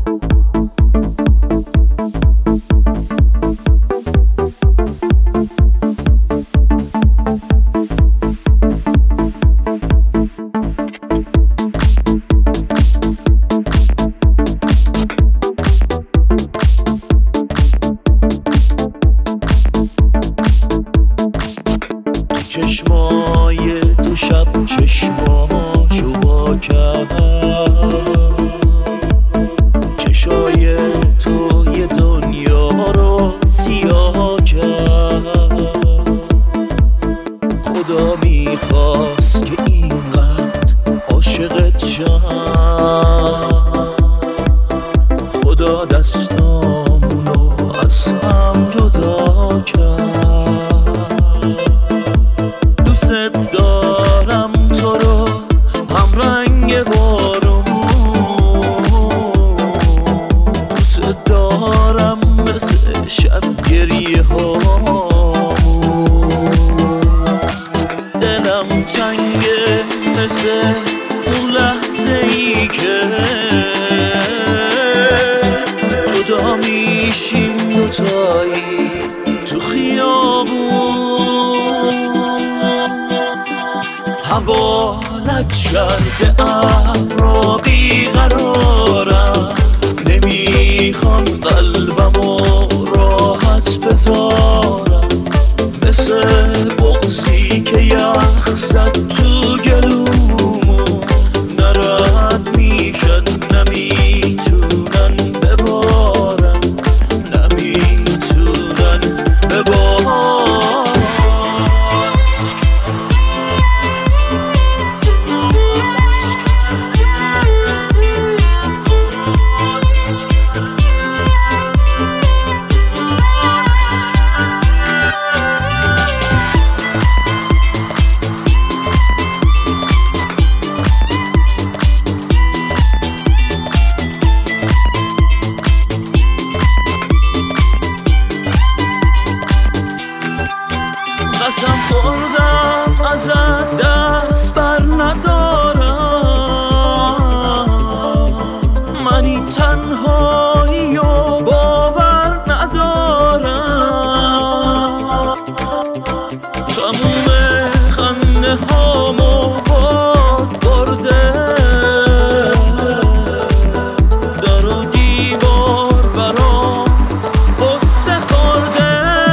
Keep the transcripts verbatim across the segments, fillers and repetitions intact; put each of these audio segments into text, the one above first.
چشمای تو شب چشماشو وا کرد، چشای تو یه دنیا رو سیاه کرد. خدا میخواست که اینقدر عاشقت شم، خدا دستامونو از هم جدا کرد. دارم تو رو هم رنگ بارون، دوست دارم مثل شب گریه هامون. دلم تنگه مثل اون لحظه ای که جدا میشیم دوتایی تو خیابون. حوالت کرده ابرا بیقرارم، نمیخوام قلبمو راحت بذارم. مثل بغضی که یخ زد تو گلومو، نرد میشن نمیتونن ببارن، نمیتونن ببارن. قسم خوردم ازت دست بر ندارم، من این تنهایی و باور ندارم. تموم خنده هامو باد برده، در و دیوار برام قصه خورده.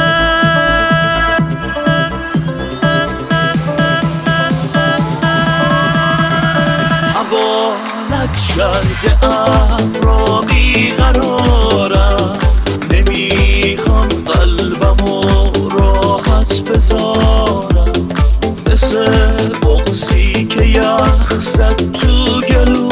حوالت کرده ابرا بیقرارم، نمیخوام قلبمو راحت بذارم. مثل بغضی که یخ زد تو گلو